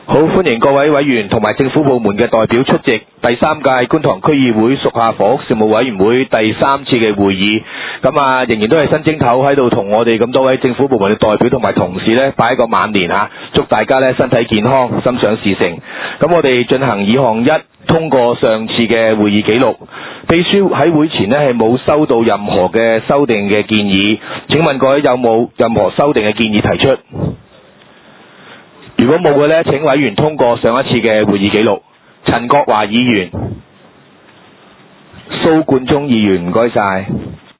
好，歡迎各位委員同埋政府部門嘅代表出席第三屆觀塘區議會屬下房屋事務委員會第3次嘅會議。咁仍然都係新正頭喺度同我哋咁多位政府部門嘅代表同埋同事呢拜一個晚年嚇，祝大家呢身體健康，心想事成。咁我哋進行議項1，通過上次嘅會議記錄。秘書喺會前呢係冇收到任何嘅修訂嘅建議，請問各位有冇任何修訂嘅建議提出？如果冇嘅呢，請委員通過上一次嘅會議記錄。陳國華議員、蘇冠忠議員，唔該晒。